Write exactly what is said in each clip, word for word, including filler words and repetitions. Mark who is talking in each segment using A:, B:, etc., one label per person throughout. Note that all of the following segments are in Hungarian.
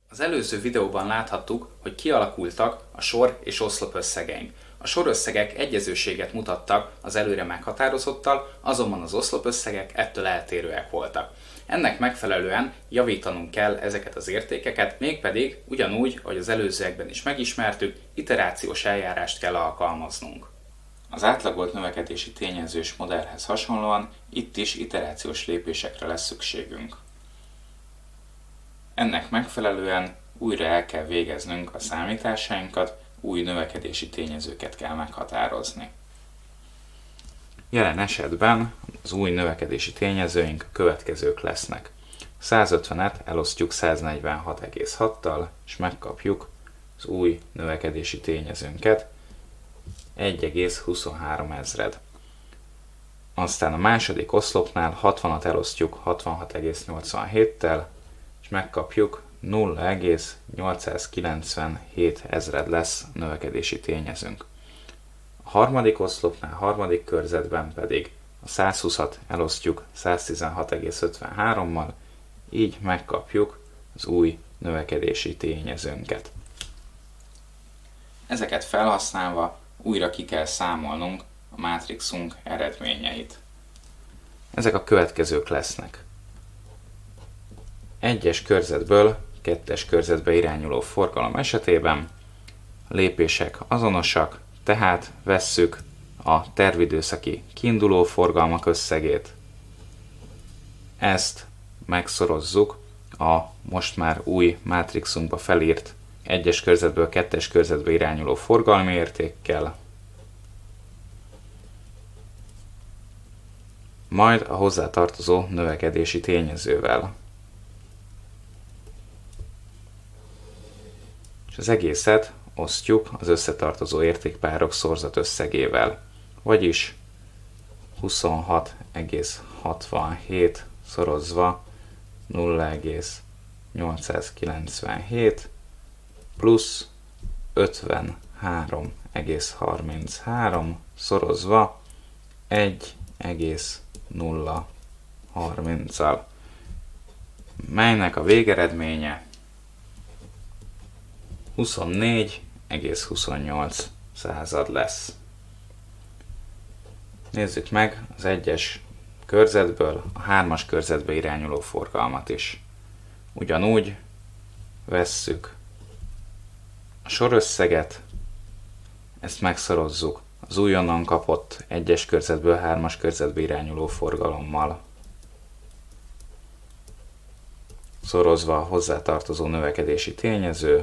A: Az előző videóban láthattuk, hogy kialakultak a sor- és oszlopösszegeink. A sorösszegek egyezőséget mutattak az előre meghatározottal, azonban az oszlopösszegek ettől eltérőek voltak. Ennek megfelelően javítanunk kell ezeket az értékeket, mégpedig ugyanúgy, ahogy az előzőekben is megismertük, iterációs eljárást kell alkalmaznunk. Az átlagolt növekedési tényezős modellhez hasonlóan itt is iterációs lépésekre lesz szükségünk. Ennek megfelelően újra el kell végeznünk a számításainkat, új növekedési tényezőket kell meghatározni. Jelen esetben az új növekedési tényezőink a következők lesznek. százötvenet elosztjuk száznegyvenhat egész hattal, és megkapjuk az új növekedési tényezőnket, egy egész huszonhárom ezred. Aztán a második oszlopnál hatvanat elosztjuk hatvanhat egész nyolcvanhéttel, és megkapjuk nulla egész nyolcszázkilencvenhét ezred lesz a növekedési tényezőnk. A harmadik oszlopnál, harmadik körzetben pedig a százhúszat elosztjuk száztizenhat egész ötvenhárommal, így megkapjuk az új növekedési tényezőnket. Ezeket felhasználva újra ki kell számolnunk a mátrixunk eredményeit. Ezek a következők lesznek. Egyes körzetből kettes körzetbe irányuló forgalom esetében a lépések azonosak, tehát vesszük a tervidőszaki kiinduló forgalmak összegét. Ezt megszorozzuk a most már új mátrixunkba felírt egyes körzetből kettes körzetbe irányuló forgalmi értékkel, majd a hozzátartozó növekedési tényezővel. És az egészet osztjuk az összetartozó értékpárok szorzat összegével, vagyis huszonhat egész hatvanhét szorozva nulla egész nyolcszázkilencvenhét plusz ötvenhárom egész harminchárom szorozva egy egész nulla harminccal, melynek a végeredménye huszonnégy egész huszonnyolc század lesz. Nézzük meg az egyes körzetből a hármas körzetbe irányuló forgalmat is. Ugyanúgy vesszük a sorösszeget, ezt megszorozzuk az újonnan kapott egyes körzetből hármas körzetbe irányuló forgalommal, szorozva a hozzátartozó növekedési tényező,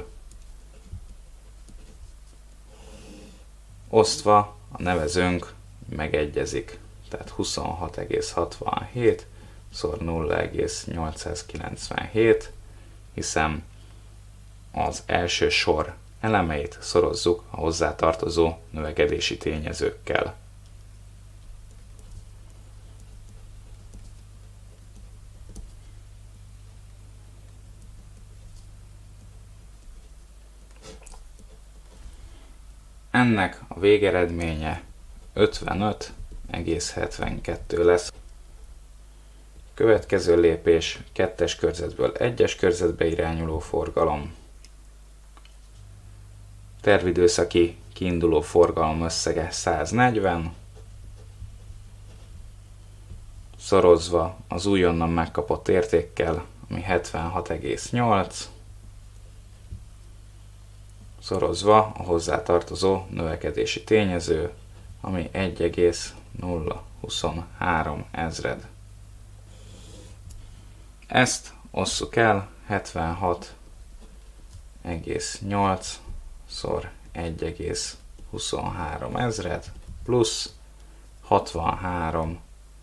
A: osztva a nevezőnk megegyezik, tehát huszonhat egész hatvanhét szor nulla egész nyolcszázkilencvenhét, hiszen az első sor elemeit szorozzuk a hozzátartozó növekedési tényezőkkel. Ennek a végeredménye ötvenöt egész hetvenkettő lesz. Következő lépés kettes körzetből egyes körzetbe irányuló forgalom. Tervidőszaki kiinduló forgalom összege száznegyven, szorozva az újonnan megkapott értékkel, ami hetvenhat egész nyolc, szorozva a hozzátartozó növekedési tényező, ami egy egész nulla huszonhárom ezred. Ezt osszuk el hetvenhat egész nyolc szor egy egész huszonhárom ezred plusz hatvanhárom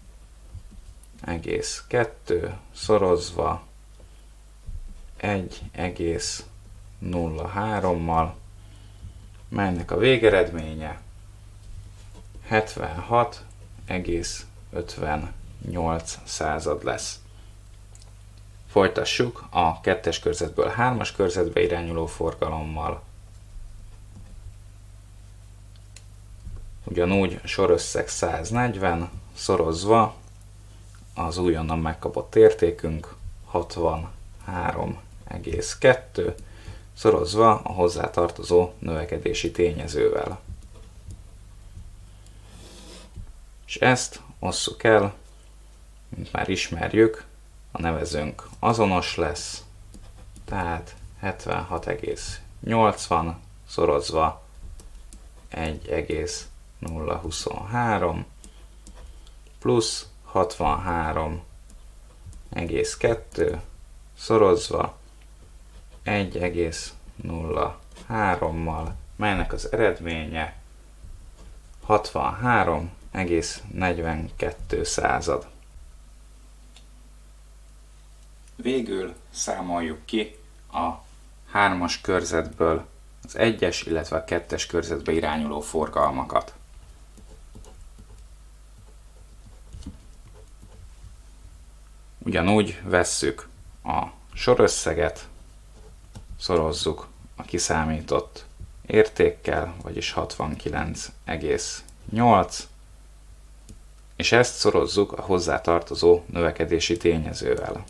A: egész kettő szorozva egy egész nulla hárommal, melynek a végeredménye hetvenhat egész ötvennyolc század lesz. Folytassuk a kettes körzetből hármas körzetbe irányuló forgalommal. Ugyanúgy a sorösszeg száznegyven szorozva az újonnan megkapott értékünk hatvanhárom egész kettő szorozva a hozzátartozó növekedési tényezővel. És ezt osszuk el, mint már ismerjük, a nevezőnk azonos lesz, tehát hetvenhat egész nyolcvan szorozva egy egész nulla huszonhárom plusz hatvanhárom egész kettő szorozva egy egész nulla hárommal, melynek az eredménye hatvanhárom egész negyvenkettő század. Végül számoljuk ki a hármas körzetből az egyes, illetve a kettes körzetbe irányuló forgalmakat. Ugyanúgy vesszük a sorösszeget, szorozzuk a kiszámított értékkel, vagyis hatvankilenc egész nyolc, és ezt szorozzuk a hozzátartozó növekedési tényezővel.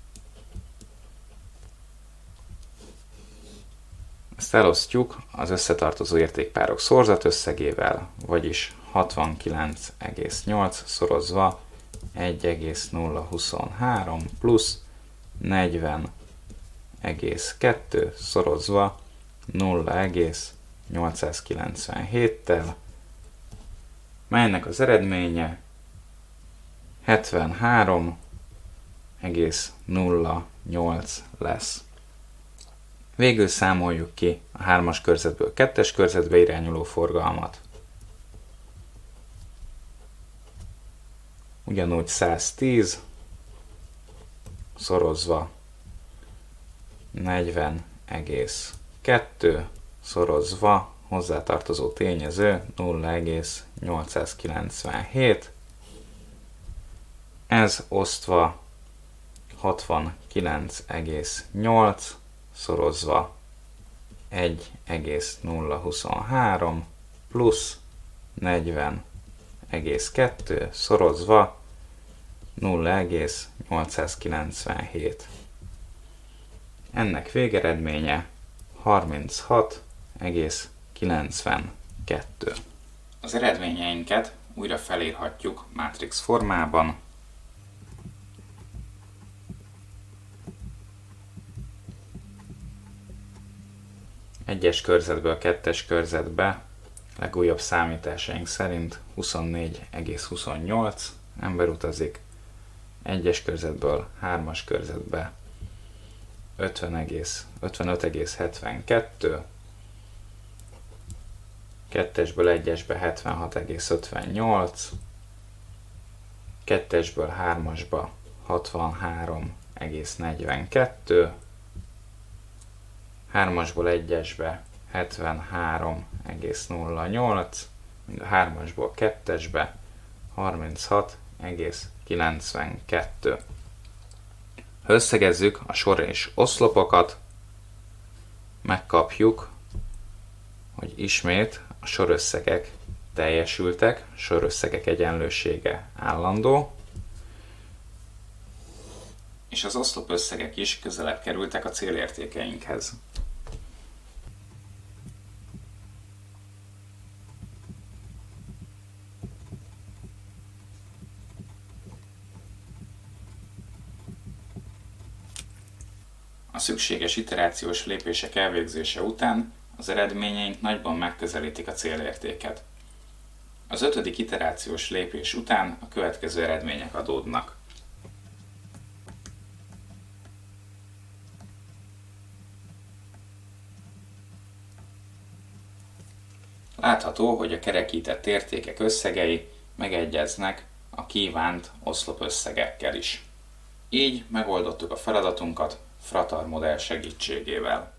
A: Ezt elosztjuk az összetartozó értékpárok szorzatösszegével, vagyis hatvankilenc egész nyolc szorozva egy egész nulla huszonhárom plusz negyven egész kettő szorozva nulla egész nyolcszázkilencvenhéttel, melynek az eredménye hetvenhárom egész nulla nyolc lesz. Végül számoljuk ki a hármas körzetből kettes körzetbe irányuló forgalmat. Ugyanúgy száztíz szorozva negyven egész kettő szorozva hozzátartozó tényező nulla egész nyolcszázkilencvenhét, ez osztva hatvankilenc egész nyolc szorozva egy egész nulla huszonhárom plusz negyven egész kettő szorozva nulla egész nyolcszázkilencvenhét. Ennek végeredménye harminchat egész kilencvenkettő. Az eredményeinket újra felírhatjuk mátrix formában. Egyes körzetből kettes körzetbe legújabb számításaink szerint huszonnégy egész huszonnyolc ember utazik, egyes körzetből hármas körzetbe ötvenöt egész hetvenkettő, kettesből egyesbe hetvenhat egész ötvennyolc, kettesből hármasba hatvanhárom egész negyvenkettő, hármasból egyesbe hetvenhárom egész nulla nyolc, míg a hármasból kettesbe harminchat egész kilencvenkettő. Ha összegezzük a sor és oszlopokat, megkapjuk, hogy ismét a sorösszegek teljesültek, sorösszegek egyenlősége állandó, és az oszlopösszegek is közelebb kerültek a célértékeinkhez. A szükséges iterációs lépések elvégzése után az eredményeink nagyban megközelítik a célértéket. Az ötödik iterációs lépés után a következő eredmények adódnak. Látható, hogy a kerekített értékek összegei megegyeznek a kívánt oszlopösszegekkel is. Így megoldottuk a feladatunkat Fratar modell segítségével.